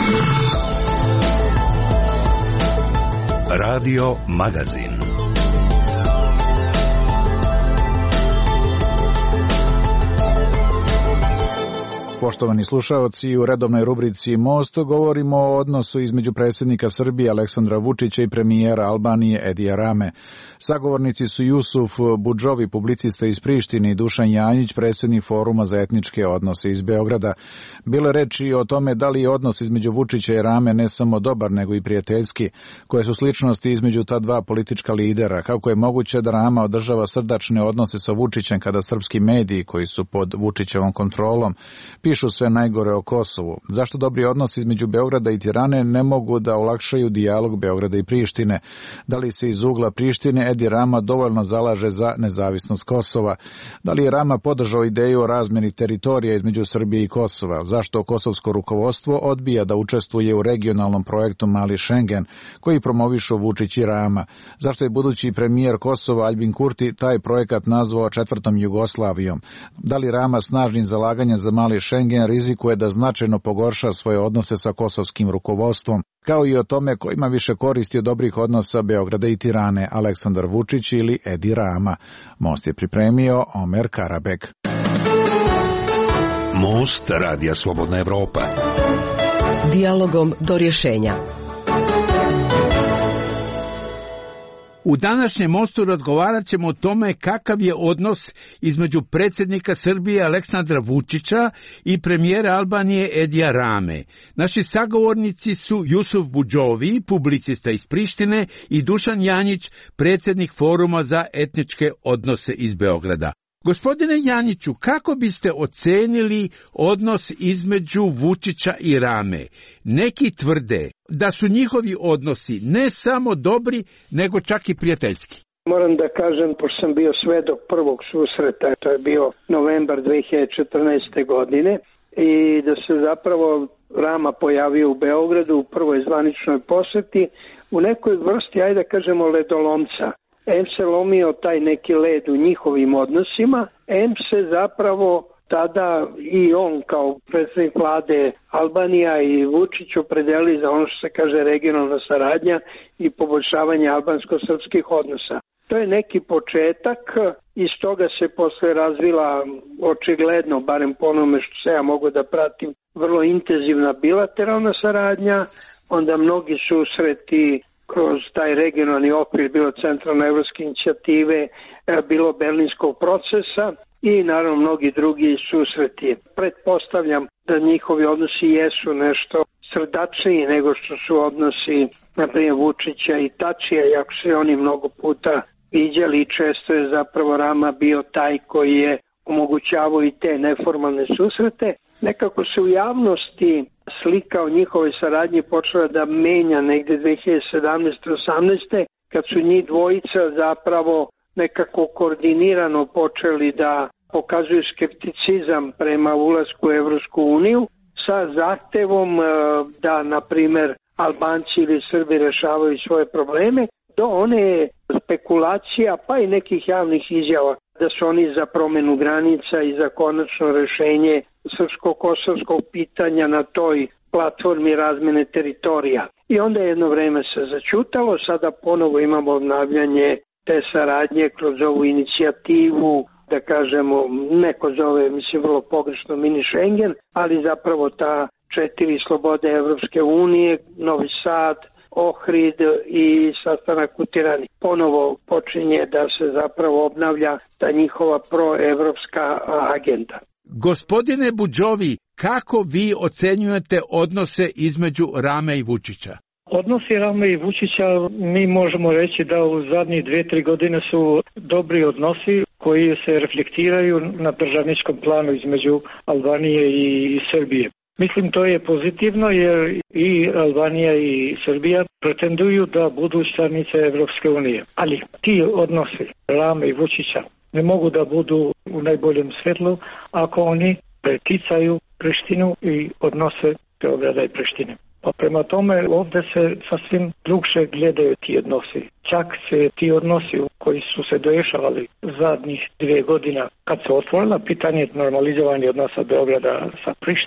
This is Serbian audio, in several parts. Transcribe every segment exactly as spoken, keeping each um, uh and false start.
Radio Magazin. Poštovani slušaoci, u redovnoj rubrici Most govorimo o odnosu između predsjednika Srbije Aleksandra Vučića i premijera Albanije Edija Rame. Sagovornici su Jusuf Budžovi, publicista iz Prištine, i Dušan Janjić, predsjednik Foruma za etničke odnose iz Beograda. Bilo je reči o tome da li je odnos između Vučića i Rame ne samo dobar, nego i prijateljski, koje su sličnosti između ta dva politička lidera. Kako je moguće da Rama održava srdačne odnose sa Vučićem kada srpski mediji, koji su pod Vučićevom kontrolom, pišu sve najgore o Kosovu? Zašto dobri odnosi između Beograda i Tirane ne mogu da olakšaju dijalog Beograda i Prištine? Da li se iz ugla Prištine Edi Rama dovoljno zalaže za nezavisnost Kosova? Da li je Rama podržao ideju o razmjeni teritorija između Srbije i Kosova? Zašto kosovsko rukovodstvo odbija da učestvuje u regionalnom projektu Mali Šengen, koji promovišu Vučić i Rama? Zašto je budući premijer Kosova Aljbin Kurti taj projekat nazvao četvrtom Jugoslavijom? Da li Rama snažnim zalaganjem za Mali Šengen rizikuje da značajno pogorša svoje odnose sa kosovskim rukovodstvom, kao i o tome ko ima više koristi od dobrih odnosa Beograda i Tirane, Aleksandar Vučić ili Edi Rama? Most je pripremio Omer Karabek. Most Radija Slobodna Evropa. Dijalogom do rješenja. U današnjem Mostu razgovarat ćemo o tome kakav je odnos između predsjednika Srbije Aleksandra Vučića i premijera Albanije Edija Rame. Naši sagovornici su Jusuf Budžovi, publicista iz Prištine, i Dušan Janjić, predsjednik Foruma za etničke odnose iz Beograda. Gospodine Janjiću, kako biste ocenili odnos između Vučića i Rame? Neki tvrde da su njihovi odnosi ne samo dobri, nego čak i prijateljski. Moram da kažem, pošto sam bio svedok prvog susreta, to je bio novembar dve hiljade četrnaeste. godine, i da se zapravo Rama pojavio u Beogradu u prvoj zvaničnoj poseti u nekoj vrsti, ajde da kažemo, ledolomca. Em se lomio taj neki led u njihovim odnosima, em se zapravo tada i on kao predsjednik vlade Albanija i Vučić opredeli za ono što se kaže regionalna saradnja i poboljšavanje albansko-srpskih odnosa. To je neki početak, iz toga se posle razvila očigledno, barem po onome što se ja mogu da pratim, vrlo intenzivna bilateralna saradnja, onda mnogi susreti kroz taj regionalni okvir, bilo centralne evropske inicijative, bilo berlinskog procesa i naravno mnogi drugi susreti. Pretpostavljam da njihovi odnosi jesu nešto srdačniji nego što su odnosi, na primjer, Vučića i Tačija, iako se oni mnogo puta viđali i često je zapravo Rama bio taj koji je omogućavao i te neformalne susrete. Nekako se u javnosti slika o njihovoj saradnji počela da menja negde dve hiljade sedamnaeste. osamnaeste. kad su njih dvojica zapravo nekako koordinirano počeli da pokazuju skepticizam prema ulasku u Evropsku uniju sa zahtevom da, na primer, Albanci ili Srbi rešavaju svoje probleme, do one spekulacija pa i nekih javnih izjava da su oni za promenu granica i za konačno rešenje srpsko-kosovskog pitanja na toj platformi razmene teritorija. I onda jedno vreme se začutalo, sada ponovo imamo obnavljanje te saradnje kroz ovu inicijativu, da kažemo, neko zove, mislim, vrlo pogrešno mini Schengen, ali zapravo ta četiri slobode Evropske unije, Novi Sad, Ohrid i sastanak u Tirani. Ponovo počinje da se zapravo obnavlja ta njihova proevropska agenda. Gospodine Budžovi, kako vi ocenjujete odnose između Rame i Vučića? Odnosi Rame i Vučića, mi možemo reći da u zadnjih dvije, tri godine su dobri odnosi koji se reflektiraju na državničkom planu između Albanije i Srbije. Mislim, to je pozitivno jer i Albanija i Srbija pretenduju da budu članice Evropske unije. Ali ti odnosi Rame i Vučića ne mogu da budu u najboljem svetlu ako oni preticaju Prištinu i odnose Beograda i Prištine. Pa prema tome ovdje se sasvim drugše gledaju ti odnosi. Čak se ti odnosi koji su se dešavali zadnjih dvije godina kad se otvorila pitanje normalizovanja odnosa Beograda sa Prištinom,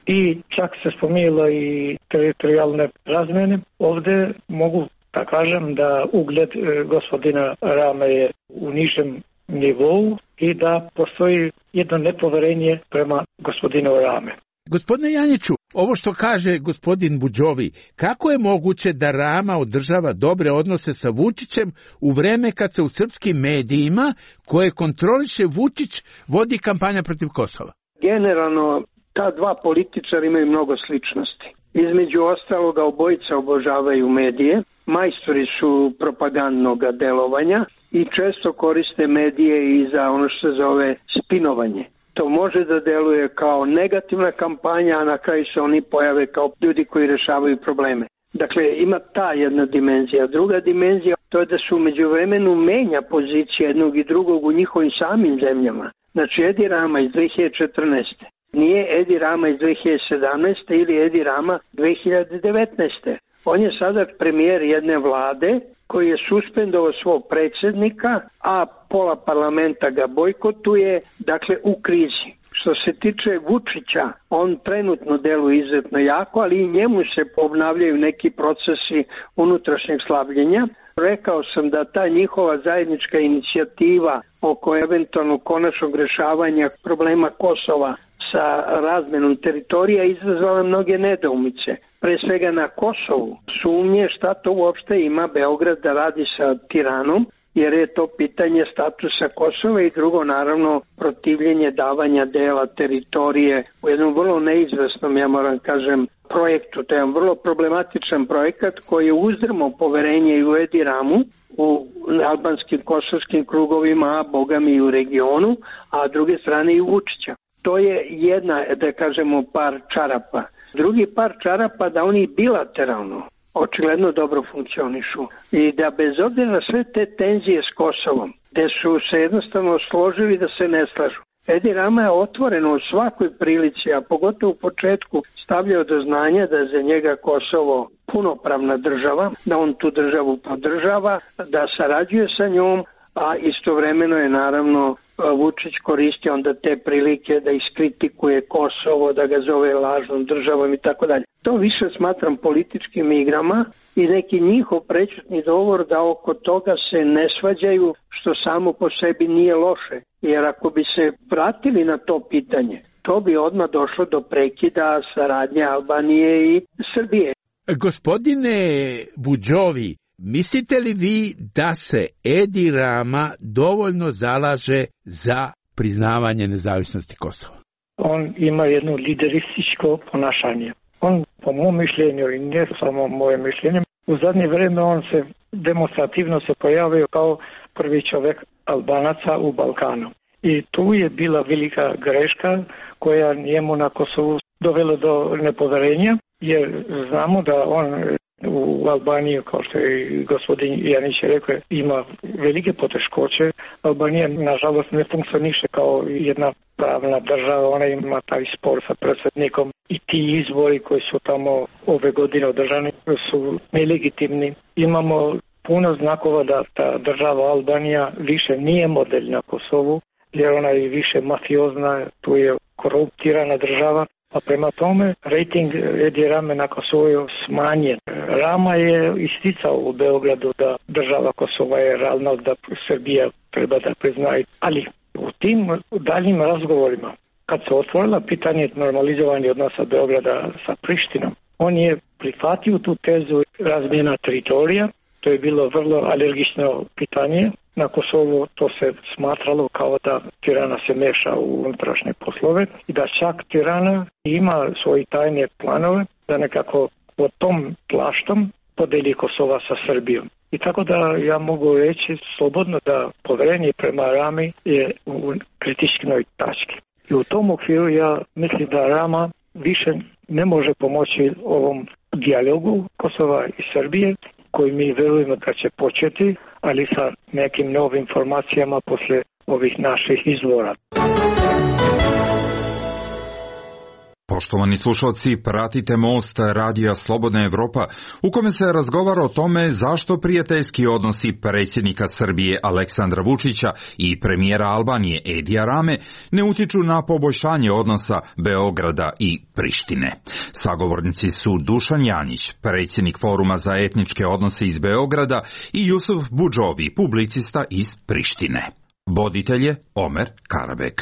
i čak se spominjalo i teritorijalne razmene. Ovdje mogu da kažem da ugled e, gospodina Rame je u nižem nivou i da postoji jedno nepoverenje prema gospodinu Rame. Gospodine Janjiću, ovo što kaže gospodin Budžovi, kako je moguće da Rama održava dobre odnose sa Vučićem u vreme kad se u srpskim medijima, koje kontroliše Vučić, vodi kampanja protiv Kosova? Generalno, ta dva političara imaju mnogo sličnosti. Između ostaloga, obojica obožavaju medije, majstori su propagandnog delovanja i često koriste medije i za ono što se zove spinovanje. To može da deluje kao negativna kampanja, a na kraju se oni pojave kao ljudi koji rešavaju probleme. Dakle, ima ta jedna dimenzija. Druga dimenzija to je da su umeđu vremenu menja pozicije jednog i drugog u njihovim samim zemljama. Znači, Edi Rama iz dve hiljade četrnaeste. Nije Edi Rama iz dve hiljade sedamnaeste ili Edi Rama dve hiljade devetnaeste. On je sada premijer jedne vlade koji je suspendovao svog predsjednika, a pola parlamenta ga bojkotuje, dakle u krizi. Što se tiče Vučića, on trenutno deluje izuzetno jako, ali i njemu se obnavljaju neki procesi unutrašnjeg slabljenja. Rekao sam da ta njihova zajednička inicijativa oko eventualno konačnog rešavanja problema Kosova sa razmenom teritorija izazvala mnoge nedoumice. Pre svega na Kosovu sumnje šta to uopšte ima Beograd da radi sa Tiranom, jer je to pitanje statusa Kosova i drugo naravno protivljenje davanja dela teritorije u jednom vrlo neizvesnom, ja moram kažem, projektu. To je jedan vrlo problematičan projekat koji je uzdrmao poverenje i u Edi Ramu, u albanskim kosovskim krugovima, a bogami i u regionu, a s druge strane i u Vučića. To je jedna, da kažemo, par čarapa. Drugi par čarapa da oni bilateralno očigledno dobro funkcionišu i da bez obzira na sve te tenzije s Kosovom, gde su se jednostavno složili da se ne slažu. Edi Rama je otvoreno u svakoj prilici, a pogotovo u početku stavljao do znanja da je za njega Kosovo punopravna država, da on tu državu podržava, da sarađuje sa njom, a istovremeno je naravno Vučić koristio onda te prilike da iskritikuje Kosovo, da ga zove lažnom državom i tako dalje. To više smatram političkim igrama i neki njihov prečutni dogovor da oko toga se ne svađaju, što samo po sebi nije loše. Jer ako bi se vratili na to pitanje, to bi odmah došlo do prekida saradnje Albanije i Srbije. Gospodine Budžovi, mislite li vi da se Edi Rama dovoljno zalaže za priznavanje nezavisnosti Kosova? On ima jedno liderističko ponašanje. On, po mom mišljenju i ne samo moje mišljenje, u zadnje vrijeme on se demonstrativno se pojavio kao prvi čovjek Albanaca u Balkanu. I tu je bila velika greška koja njemu na Kosovu dovela do nepoverenja, jer znamo da on u Albaniji, kao što je gospodin Janić rekao, ima velike poteškoće. Albanija, nažalost, ne funkcioniše kao jedna pravna država, ona ima taj spor sa predsjednikom i ti izbori koji su tamo ove godine održani su nelegitimni. Imamo puno znakova da ta država Albanija više nije model na Kosovu, jer ona je više mafiozna, tu je koruptirana država. A prema tome, rating Edi Rame na Kosovu je smanjen. Rama je isticao u Beogradu da država Kosova je realna, da Srbija treba da priznaje. Ali u tim daljim razgovorima, kad se otvorila pitanje normalizovanja odnosa Beograda sa Prištinom, on je prihvatio tu tezu razmjena teritorija. To je bilo vrlo alergično pitanje. Na Kosovu to se smatralo kao da Tirana se meša u unutrašnje poslove i da čak Tirana ima svoje tajne planove da nekako pod tom plaštom podeli Kosova sa Srbijom. I tako da ja mogu reći slobodno da poverenje prema Rami je u kritičnoj tački. I u tom okviru ja mislim da Rama više ne može pomoći ovom dijalogu Kosova i Srbije, koji mi verujemo da će početi, ali sa nekim novim informacijama posle ovih naših izvora. Poštovani slušalci, pratite Most radija Slobodna Evropa, u kome se razgovara o tome zašto prijateljski odnosi predsjednika Srbije Aleksandra Vučića i premijera Albanije Edija Rame ne utiču na poboljšanje odnosa Beograda i Prištine. Sagovornici su Dušan Janjić, predsjednik Foruma za etničke odnose iz Beograda, i Jusuf Budžovi, publicista iz Prištine. Voditelj je Omer Karabek.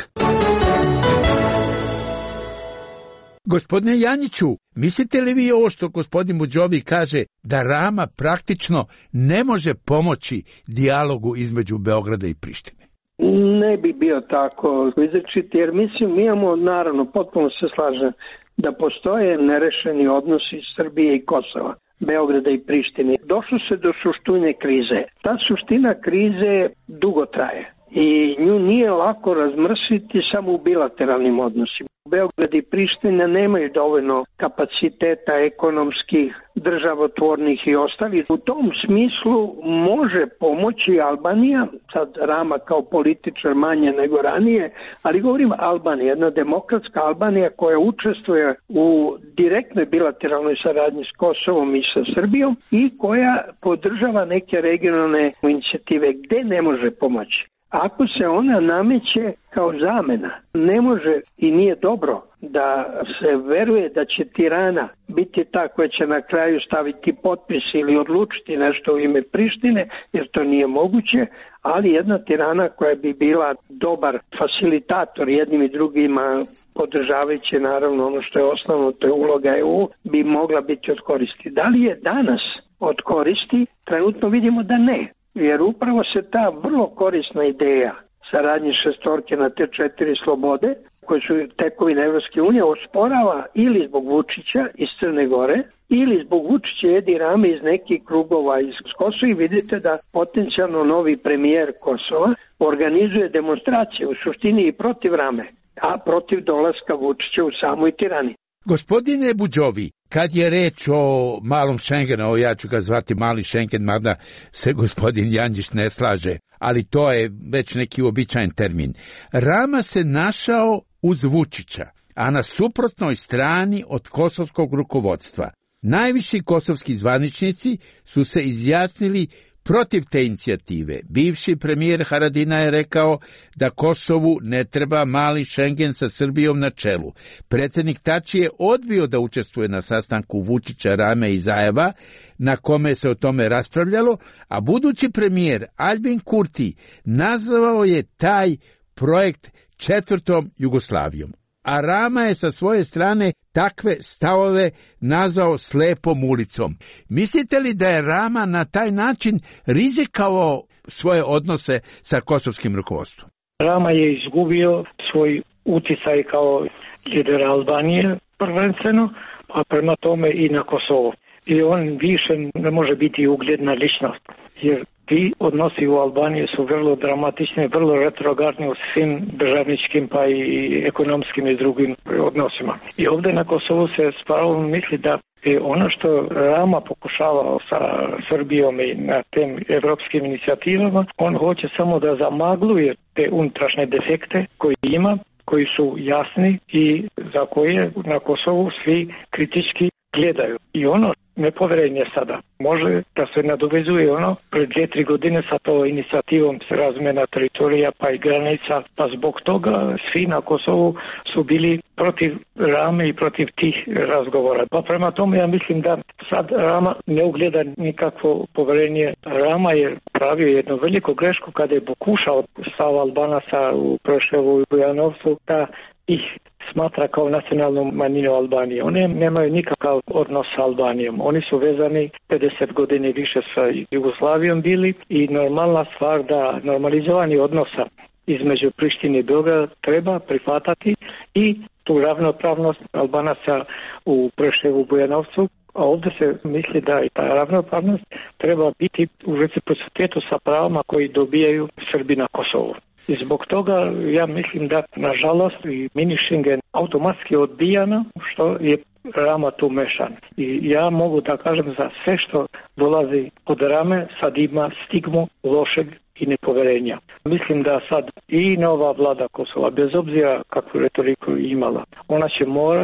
Gospodine Janjiću, mislite li vi ovo što gospodin Budžovi kaže, da Rama praktično ne može pomoći dijalogu između Beograda i Prištine? Ne bi bio tako izrečit, jer mislim, mi imamo, naravno, potpuno se slažem, da postoje nerešeni odnosi Srbije i Kosova, Beograda i Prištine. Došlo se do suštine krize. Ta suština krize dugo traje i nju nije lako razmrsiti samo u bilateralnim odnosima. Beograd i Priština nemaju dovoljno kapaciteta ekonomskih, državotvornih i ostalih. U tom smislu može pomoći Albanija, sad Rama kao političar manje nego ranije, ali govorim Albanija, jedna demokratska Albanija koja učestvuje u direktnoj bilateralnoj saradnji s Kosovom i sa Srbijom i koja podržava neke regionalne inicijative. Gde ne može pomoći? Ako se ona nameće kao zamena, ne može i nije dobro da se veruje da će Tirana biti ta koja će na kraju staviti potpis ili odlučiti nešto u ime Prištine, jer to nije moguće, ali jedna Tirana koja bi bila dobar facilitator jednim i drugima, podržavajući naravno ono što je osnovno, to je uloga E U, bi mogla biti od koristi. Da li je danas od koristi? Trenutno vidimo da ne. Jer upravo se ta vrlo korisna ideja saradnje šestorke na te četiri slobode, koje su tekovine Evropske unije, osporava ili zbog Vučića iz Crne Gore, ili zbog Vučića i Edi Rame iz nekih krugova iz Kosova. I vidite da potencijalno novi premijer Kosova organizuje demonstracije u suštini i protiv Rame, a protiv dolaska Vučića u samoj Tirani. Gospodine Budžovi, kad je reč o malom Šengenu, ja ću ga zvati mali Šengen, mada se gospodin Janjić ne slaže, ali to je već neki uobičajen termin. Rama se našao uz Vučića, a na suprotnoj strani od kosovskog rukovodstva. Najviši kosovski zvaničnici su se izjasnili protiv te inicijative. Bivši premijer Haradina je rekao da Kosovu ne treba mali Šengen sa Srbijom na čelu. Predsjednik Tači je odbio da učestvuje na sastanku Vučića, Rame i Zajeva, na kome se o tome raspravljalo, a budući premijer Aljbin Kurti nazvao je taj projekt četvrtom Jugoslavijom. A Rama je sa svoje strane takve stavove nazvao slepom ulicom. Mislite li da je Rama na taj način rizikao svoje odnose sa kosovskim rukovodstvom? Rama je izgubio svoj uticaj kao lider Albanije prvenstveno, a prema tome i na Kosovo. I on više ne može biti ugledna ličnost, jer ti odnosi u Albaniji su vrlo dramatični, vrlo retrogradni u svim državničkim pa i ekonomskim i drugim odnosima. I ovdje na Kosovu se s pravom misli da je ono što Rama pokušava sa Srbijom i na tem evropskim inicijativama, on hoće samo da zamagluje te unutrašnje defekte koje ima, koji su jasni i za koje na Kosovu svi kritički gledaju. I ono nepoverenje sada može da se nadovezuje ono pred dvije, tri godine sa to inicijativom razmjena teritorija pa i granica, pa zbog toga svi na Kosovu su bili protiv Rame i protiv tih razgovora. Pa prema tome ja mislim da sad Rama ne ugleda nikakvo poverenje. Rama je pravio jednu veliku grešku kada je pokušao stav Albanaca u Preševu i Bujanovcu da ih smatra kao nacionalnu manjinu Albanije. Oni nemaju nikakav odnos sa Albanijom. Oni su vezani pedeset godina više sa Jugoslavijom bili i normalna stvar da normalizovanje odnosa između Prištine i Beograda treba prihvatati i tu ravnopravnost Albanaca u Preševu, Bujanovcu, a ovdje se misli da i ta ravnopravnost treba biti u reciprocitetu sa pravama koji dobijaju Srbi na Kosovu. I zbog toga ja mislim da nažalost i mini Schengen automatski odbijano što je Rama tu mešan. I ja mogu da kažem za sve što dolazi od Rame sad ima stigmu lošeg i nepoverenja. Mislim da sad i nova vlada Kosova, bez obzira kakvu retoriku imala, ona će morati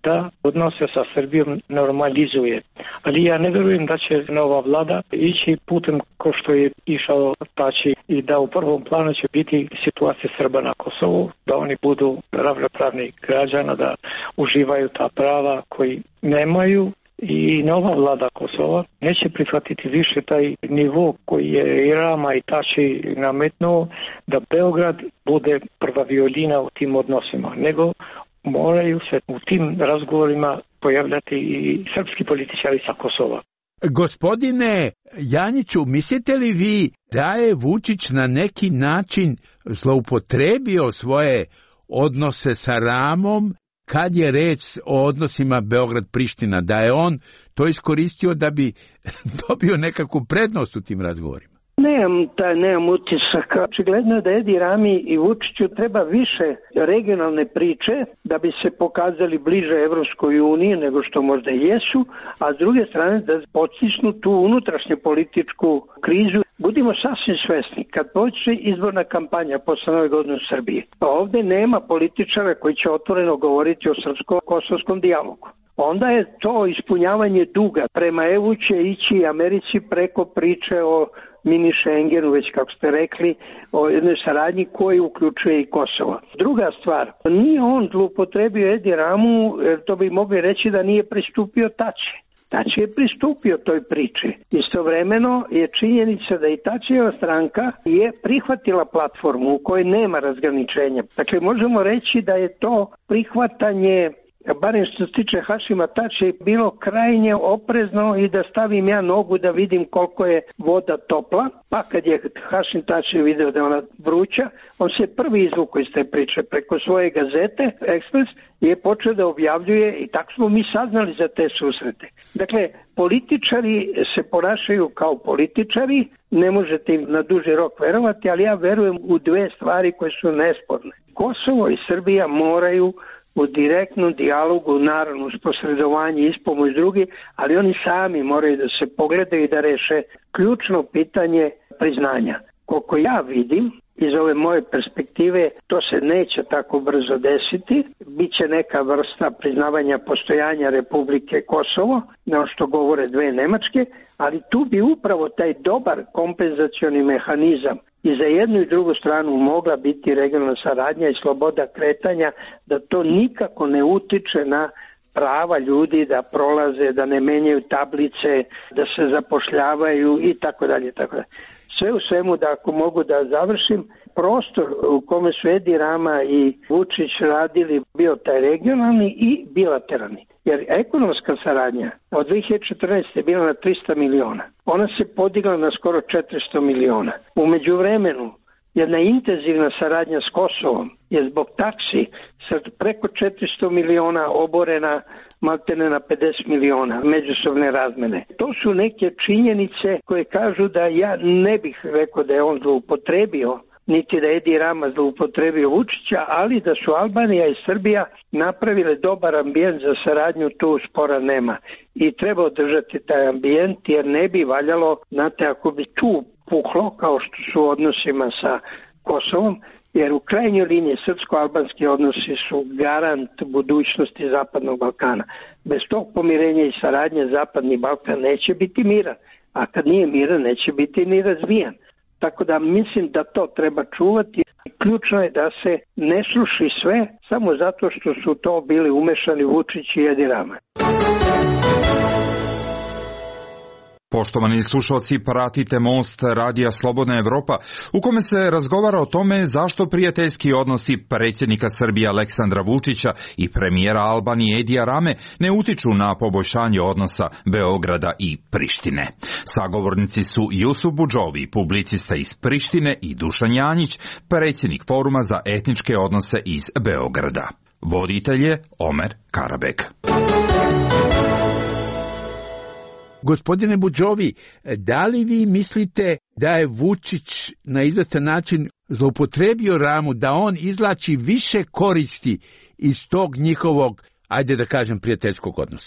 da odnose sa Srbijom normalizuje. Ali ja ne vjerujem da će nova vlada ići putem ko što je išao Tači i da u prvom planu će biti situacija Srba na Kosovu, da oni budu ravnopravni građana, da uživaju ta prava koji nemaju. I nova vlada Kosova neće prihvatiti više taj nivo koji je i Rama i Tači nametnuo, da Beograd bude prva violina u tim odnosima, nego moraju se u tim razgovorima pojavljati i srpski političari sa Kosova. Gospodine Janjiću, mislite li vi da je Vučić na neki način zloupotrebio svoje odnose sa Ramom kad je reč o odnosima Beograd-Priština, da je on to iskoristio da bi dobio nekakvu prednost u tim razgovorima? Nemam taj, nemam utisak. Očigledno je da Edi Rami i Vučiću treba više regionalne priče da bi se pokazali bliže Evropskoj uniji nego što možda jesu, a s druge strane da podstisnu tu unutrašnju političku krizu. Budimo sasvim svesni, kad počne izborna kampanja posle Nove godine u Srbiji, pa ovde nema političara koji će otvoreno govoriti o srpsko-kosovskom dijalogu. Onda je to ispunjavanje duga. Prema E U će ići Americi preko priče o mini Schengenu, već kako ste rekli, o jednoj saradnji koji uključuje i Kosovo. Druga stvar, nije on zloupotrebio Edi Ramu, jer to bi mogli reći da nije pristupio Tači. Tači je pristupio toj priči. Istovremeno je činjenica da i Tačijeva stranka je prihvatila platformu u kojoj nema razgraničenja. Dakle, možemo reći da je to prihvatanje, barem što se tiče Hašima Tači, bilo krajnje oprezno i da stavim ja nogu da vidim koliko je voda topla. Pa kad je Hašim Tači video da je ona vruća, on se prvi izvukao iz te priče preko svoje gazete Ekspres i je počeo da objavljuje i tako smo mi saznali za te susrete. Dakle, političari se ponašaju kao političari, ne možete im na duži rok verovati, ali ja verujem u dve stvari koje su nesporne. Kosovo i Srbija moraju u direktnom dijalogu, naravno uz posredovanje i ispomoć drugi, ali oni sami moraju da se pogledaju i da reše ključno pitanje priznanja. Koliko ja vidim, iz ove moje perspektive, to se neće tako brzo desiti. Biće neka vrsta priznavanja postojanja Republike Kosovo, na što govore dve Nemačke, ali tu bi upravo taj dobar kompenzacioni mehanizam i za jednu i drugu stranu mogla biti regionalna saradnja i sloboda kretanja, da to nikako ne utiče na prava ljudi da prolaze, da ne menjaju tablice, da se zapošljavaju i tako dalje, tako dalje. Sve u svemu, da ako mogu da završim, prostor u kome su Edi Rama i Vučić radili bio taj regionalni i bilateralni. Jer ekonomska saradnja od dve hiljade četrnaeste. je bila na trista miliona. Ona se podigla na skoro četiristo miliona. U međuvremenu, jedna intenzivna saradnja s Kosovom je zbog taksi sa preko četiristo miliona oborena maltene na pedeset miliona međusobne razmene. To su neke činjenice koje kažu da ja ne bih rekao da je on zloupotrebio, niti da je Edi Rama zloupotrebio Vučića, ali da su Albanija i Srbija napravile dobar ambijent za saradnju, tu spora nema. I treba održati taj ambijent, jer ne bi valjalo, znate, ako bi tu puklo, kao što su u odnosima sa Kosovom, jer u krajnjoj liniji srpsko-albanski odnosi su garant budućnosti Zapadnog Balkana. Bez tog pomirenja i saradnje Zapadni Balkan neće biti miran, a kad nije miran neće biti ni razvijan. Tako da mislim da to treba čuvati. Ključno je da se ne sluši sve samo zato što su to bili umešani Vučić i Edi Rama. Poštovani slušalci, pratite Most radija Slobodna Evropa, u kome se razgovara o tome zašto prijateljski odnosi predsjednika Srbije Aleksandra Vučića i premijera Albanije Edija Rame ne utiču na poboljšanje odnosa Beograda i Prištine. Sagovornici su Jusuf Budžovi, publicista iz Prištine, i Dušan Janjić, predsjednik Foruma za etničke odnose iz Beograda. Voditelj je Omer Karabek. Gospodine Budžovi, da li vi mislite da je Vučić na izvestan način zloupotrebio Ramu, da on izvlači više koristi iz tog njihovog, ajde da kažem, prijateljskog odnosa?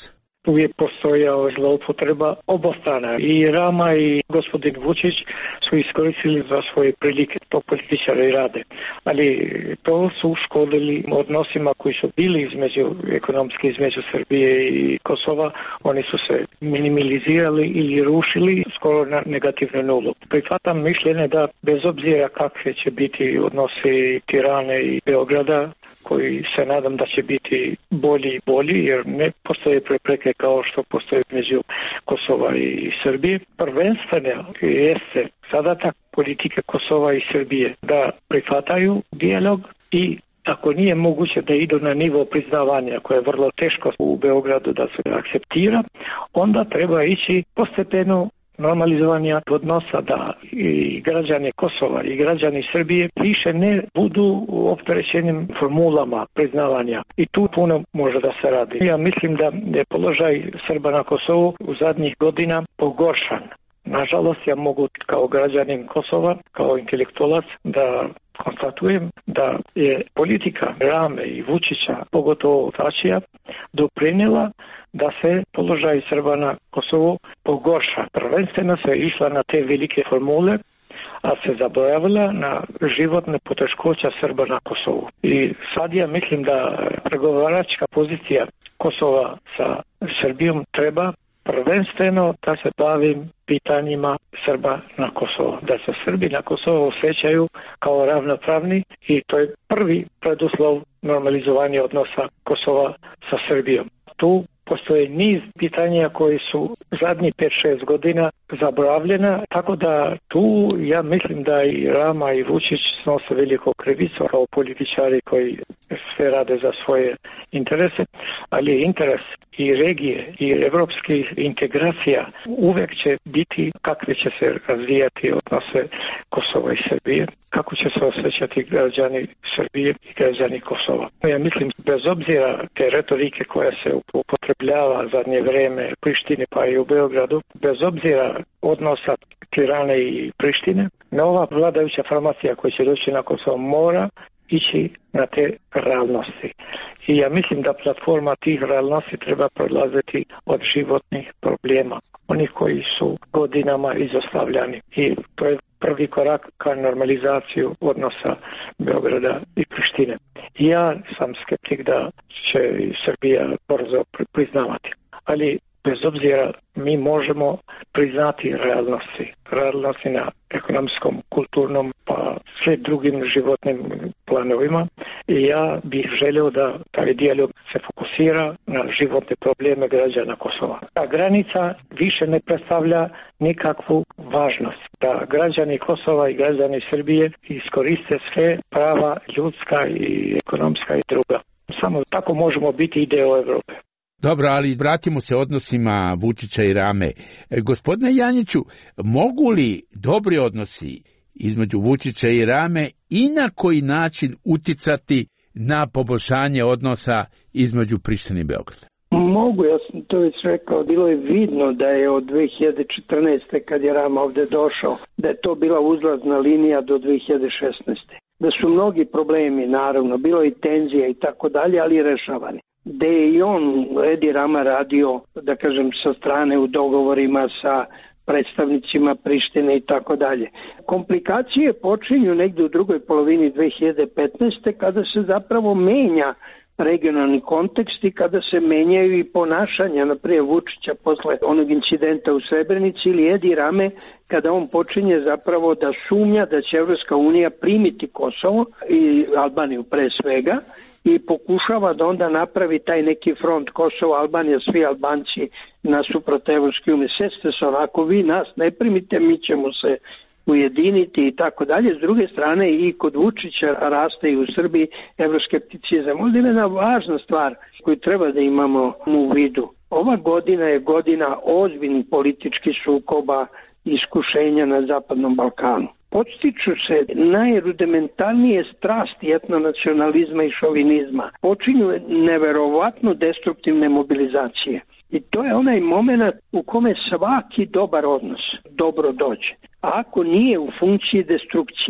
uvijek postojao zloupotreba obostrana. I Rama i gospodin Vučić su iskoristili za svoje prilike, to političari rade. Ali to su škodili odnosima koji su bili između ekonomski između Srbije i Kosova. Oni su se minimalizirali ili rušili skoro na negativnu nulu. Prihvatam mišljenje da bez obzira kakve će biti odnosi Tirane i Beograda, koji se nadam da će biti bolji i bolji, jer ne postoje prepreke kao što postoje među Kosova i Srbije. Prvenstveno jeste zadatak politike Kosova i Srbije da prihvataju dijalog i ako nije moguće da idu na nivo priznavanja, koje je vrlo teško u Beogradu da se akceptira, onda treba ići postepeno normalizovanja odnosa, da i građani Kosova i građani Srbije više ne budu u opterećenim formulama priznavanja. I tu puno može da se radi. Ja mislim da je položaj Srba na Kosovu u zadnjih godina pogoršan. Nažalost, ja mogu kao građanin Kosova, kao intelektualac, da konstatujem da je politika Rame i Vučića, pogotovo Tačija, doprinijela da se položaj Srba na Kosovu pogorša. Prvenstveno se išla na te velike formule, a se zaboravila na životne poteškoća Srba na Kosovu. I sad ja mislim da pregovaračka pozicija Kosova sa Srbijom treba prvenstveno da se bavim pitanjima Srba na Kosovu. Da se Srbi na Kosovu osjećaju kao ravnopravni i to je prvi preduslov normalizovanja odnosa Kosova sa Srbijom. Tu postoje niz pitanja koji su zadnjih pet šest godina zaboravljena, tako da tu ja mislim da i Rama i Vučić snose veliko krivicu kao političari koji sve rade za svoje interese, ali interes i regije i evropskih integracija uvek će biti kakve će se razvijati odnose Kosova i Srbije, kako će se osjećati građani Srbije i građani Kosova. Ja mislim, bez obzira te retorike koja se upotrebljava zadnje vreme u Prištini pa i u Beogradu, bez obzira odnosa Tirane i Prištine, nova vladajuća formacija koja će doći na Kosovo mora ići na te realnosti. I ja mislim da platforma tih realnosti treba prolaziti od životnih problema, onih koji su godinama izostavljani. I to je prvi korak ka normalizaciju odnosa Beograda i Prištine. Ja sam skeptik da će Srbija brzo priznavati. Ali bez obzira mi možemo priznati realnosti. Realnosti na ekonomskom, kulturnom pa sve drugim životnim planovima. I ja bih želio da taj dijalog se fokusira na životne probleme građana Kosova. Ta granica više ne predstavlja nikakvu važnost. Da građani Kosova i građani Srbije iskoriste sve prava ljudska i ekonomska i druga. Samo tako možemo biti deo Evrope. Dobro, ali vratimo se odnosima Vučića i Rame. E, gospodine Janjiću, mogu li dobri odnosi između Vučića i Rame i na koji način uticati na poboljšanje odnosa između Prištine i Beograda? Mogu, ja sam to već rekao, bilo je vidno da je od dve hiljade četrnaeste. kad je Rama ovde došao, da je to bila uzlazna linija do dve hiljade šesnaeste. Da su mnogi problemi, naravno, bilo i tenzija i tako dalje, ali rešavani. Da je i on, Edi Rama, radio, da kažem, sa strane u dogovorima sa predstavnicima Prištine i tako dalje. Komplikacije počinju negde u drugoj polovini dve hiljade petnaeste. kada se zapravo menja regionalni kontekst i kada se menjaju i ponašanja, naprijed Vučića posle onog incidenta u Srebrenici ili Edi Rame, kada on počinje zapravo da sumnja da će Evropska unija primiti Kosovo i Albaniju pre svega i pokušava da onda napravi taj neki front Kosovo, Albanija, svi Albanci nasuprot Evropske unije. Seste se onako, vi nas ne primite, mi ćemo se ujediniti i tako dalje. S druge strane i kod Vučića raste i u Srbiji evroskepticizam. Ovdje je jedna važna stvar koju treba da imamo u vidu. Ova godina je godina ozbiljnih političkih sukoba i iskušenja na Zapadnom Balkanu. Podstiču se najrudimentalnije strasti etnonacionalizma i šovinizma. Počinju neverovatno destruktivne mobilizacije. I to je onaj moment u kome svaki dobar odnos dobro dođe. A ako nije u funkciji destrukcije,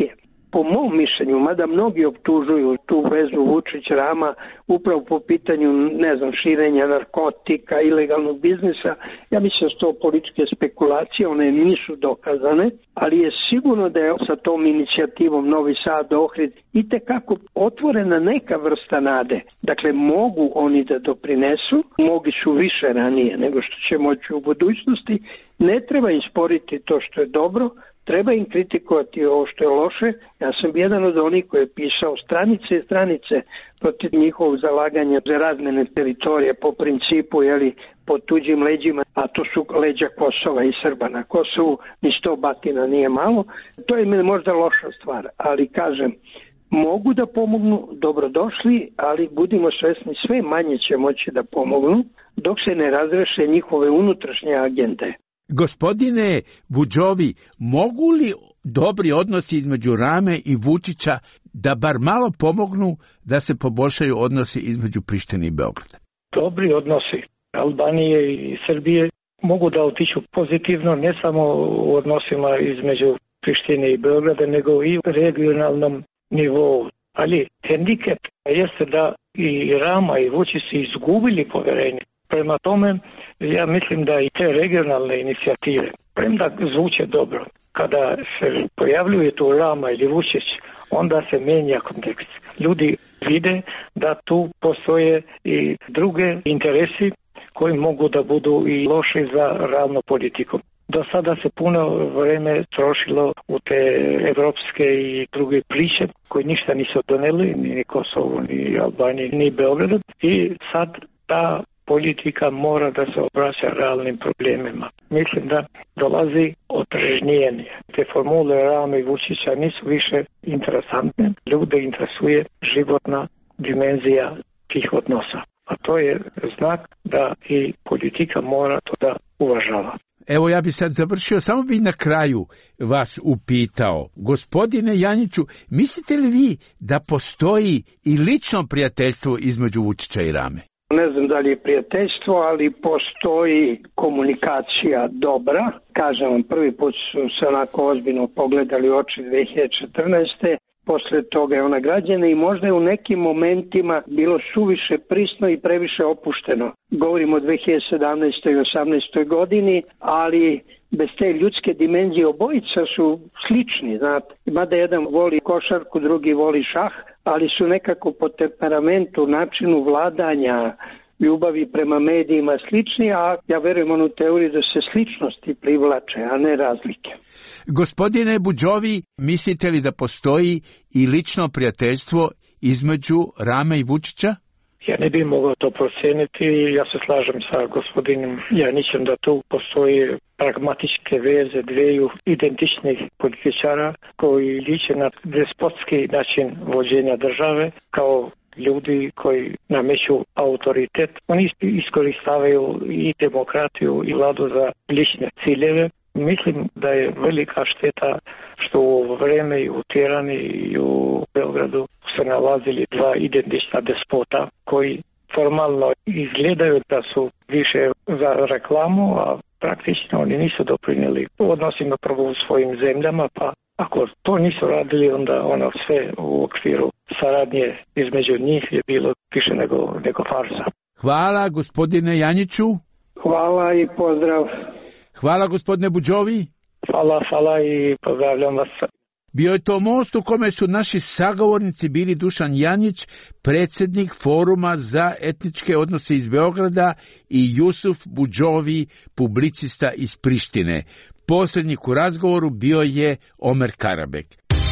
po mom mišljenju, mada mnogi optužuju tu vezu Vučić-Rama upravo po pitanju, ne znam, širenja narkotika, ilegalnog biznisa, ja mislim da su to političke spekulacije, one nisu dokazane, ali je sigurno da je sa tom inicijativom Novi Sad, Ohrid itekako otvorena neka vrsta nade. Dakle, mogu oni da doprinesu, mogli su više ranije nego što će moći u budućnosti, ne treba im sporiti to što je dobro, treba im kritikovati ovo što je loše. Ja sam jedan od onih koji je pisao stranice i stranice protiv njihovog zalaganja za razmene teritorije po principu, jeli, po tuđim leđima, a to su leđa Kosova i Srba na Kosovu, ni sto batina nije malo. To je možda loša stvar, ali kažem, mogu da pomognu, dobrodošli, ali budimo svesni, sve manje će moći da pomognu dok se ne razreše njihove unutrašnje agende. Gospodine Budžovi, mogu li dobri odnosi između Rame i Vučića da bar malo pomognu da se poboljšaju odnosi između Prištine i Beograda? Dobri odnosi Albanije i Srbije mogu da otiću pozitivno ne samo u odnosima između Prištine i Beograda, nego i u regionalnom nivou. Ali hendikep jeste da i Rama i Vučić su izgubili poverenje. Prema tome, ja mislim da i te regionalne inicijative, premda zvuče dobro, kada se pojavljuje tu Rama ili Vučić, onda se menja kontekst. Ljudi vide da tu postoje i druge interesi koji mogu da budu i loši za ravno politiku. Do sada se puno vreme trošilo u te evropske i druge priče koje ništa nisu doneli, ni Kosovo, ni Albanije, ni Beograd. I sad ta politika mora da se obraća realnim problemima. Mislim da dolazi otrežnjenje. Te formule Rame i Vučića nisu više interesantne. Ljude interesuje životna dimenzija tih odnosa. A to je znak da i politika mora to da uvažava. Evo, ja bi sad završio, samo bi na kraju vas upitao. Gospodine Janjiću, mislite li vi da postoji i lično prijateljstvo između Vučića i Rame? Ne znam da li je prijateljstvo, ali postoji komunikacija dobra. Kažem vam, prvi put su se onako ozbiljno pogledali u oči dve hiljade četrnaeste. Posle toga je ona građena i možda je u nekim momentima bilo suviše prisno i previše opušteno. Govorimo o dve hiljade sedamnaestoj i osamnaestoj godini, ali bez te ljudske dimenzije obojica su slični, znate. Mada jedan voli košarku, drugi voli šah, ali su nekako po temperamentu, načinu vladanja, ljubavi prema medijima slični, a ja verujem onu teoriju da se sličnosti privlače, a ne razlike. Gospodine Budžovi, mislite li da postoji i lično prijateljstvo između Rame i Vučića? Ja ne bih mogao to proceniti. Ja se slažem sa gospodinom Janićem da tu postoji pragmatičke veze dveju identičnih političara koji liče na despotski način vođenja države kao ljudi koji nameću autoritet. Oni iskoristavaju i demokratiju i vladu za lične ciljeve. Mislim da je velika šteta što u vreme i u Tirani i u Beogradu se nalazili dva identična despota koji formalno izgledaju da su više za reklamu, a praktično oni nisu doprinijeli odnosima prvo u svojim zemljama, pa ako to nisu radili, onda ono sve u okviru saradnje između njih je bilo više nego, nego farsa. Hvala gospodine Janjiću. Hvala i pozdrav. Hvala gospodine Budžovi. Hvala, hvala i pozdravljam vas. Bio je to most u kome su naši sagovornici bili Dušan Janjić, predsjednik Foruma za etničke odnose iz Beograda, i Jusuf Budžovi, publicista iz Prištine. Posrednik u razgovoru bio je Omer Karabek.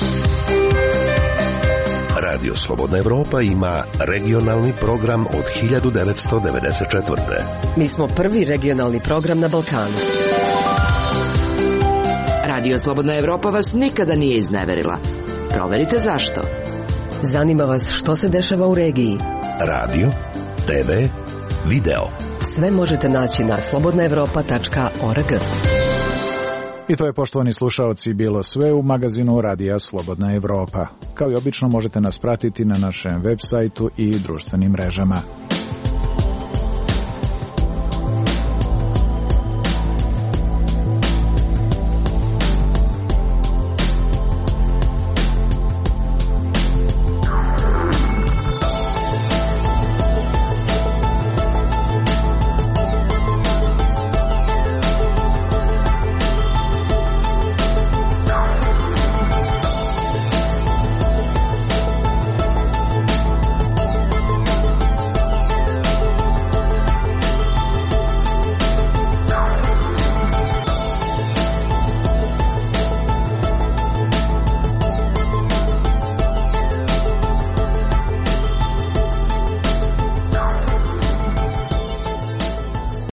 Radio Slobodna Evropa ima regionalni program od hiljadu devetsto devedeset četvrte. Mi smo prvi regionalni program na Balkanu. Radio Slobodna Evropa vas nikada nije izneverila. Proverite zašto. Zanima vas što se dešava u regiji. Radio, te ve, video. Sve možete naći na slobodna evropa tačka org. I to je, poštovani slušaoci, bilo sve u magazinu Radija Slobodna Evropa. Kao i obično možete nas pratiti na našem web sajtu i društvenim mrežama.